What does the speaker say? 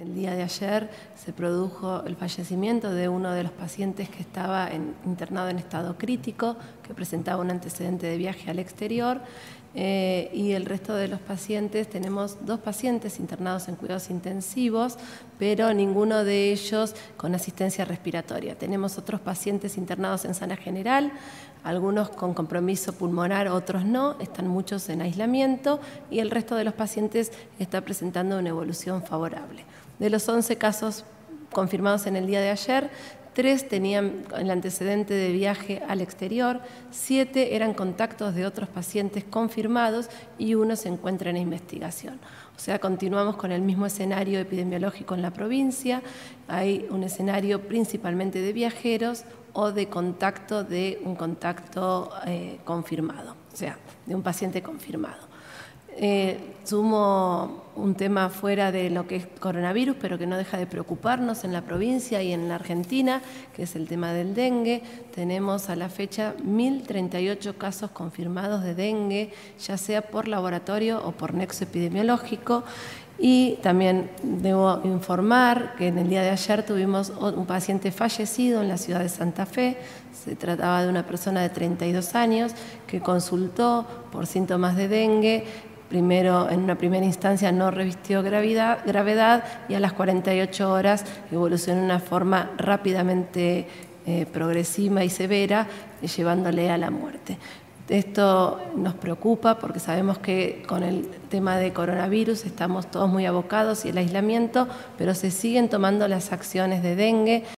El día de ayer se produjo el fallecimiento de uno de los pacientes que estaba internado en estado crítico, que presentaba un antecedente de viaje al exterior, y el resto de los pacientes, tenemos 2 pacientes internados en cuidados intensivos, pero ninguno de ellos con asistencia respiratoria. Tenemos otros pacientes internados en sala general, algunos con compromiso pulmonar, otros no, están muchos en aislamiento y el resto de los pacientes está presentando una evolución favorable. De los 11 casos confirmados en el día de ayer, 3 tenían el antecedente de viaje al exterior, 7 eran contactos de otros pacientes confirmados y 1 se encuentra en investigación. O sea, continuamos con el mismo escenario epidemiológico en la provincia. Hay un escenario principalmente de viajeros o de un contacto confirmado, o sea, de un paciente confirmado. Sumo un tema fuera de lo que es coronavirus, pero que no deja de preocuparnos en la provincia y en la Argentina, que es el tema del dengue. Tenemos a la fecha 1.038 casos confirmados de dengue, ya sea por laboratorio o por nexo epidemiológico. Y también debo informar que en el día de ayer tuvimos un paciente fallecido en la ciudad de Santa Fe. Se trataba de una persona de 32 años que consultó por síntomas de dengue. Primero, en una primera instancia no revistió gravedad y a las 48 horas evolucionó de una forma rápidamente progresiva y severa, llevándole a la muerte. Esto nos preocupa porque sabemos que con el tema de coronavirus estamos todos muy abocados y el aislamiento, pero se siguen tomando las acciones de dengue.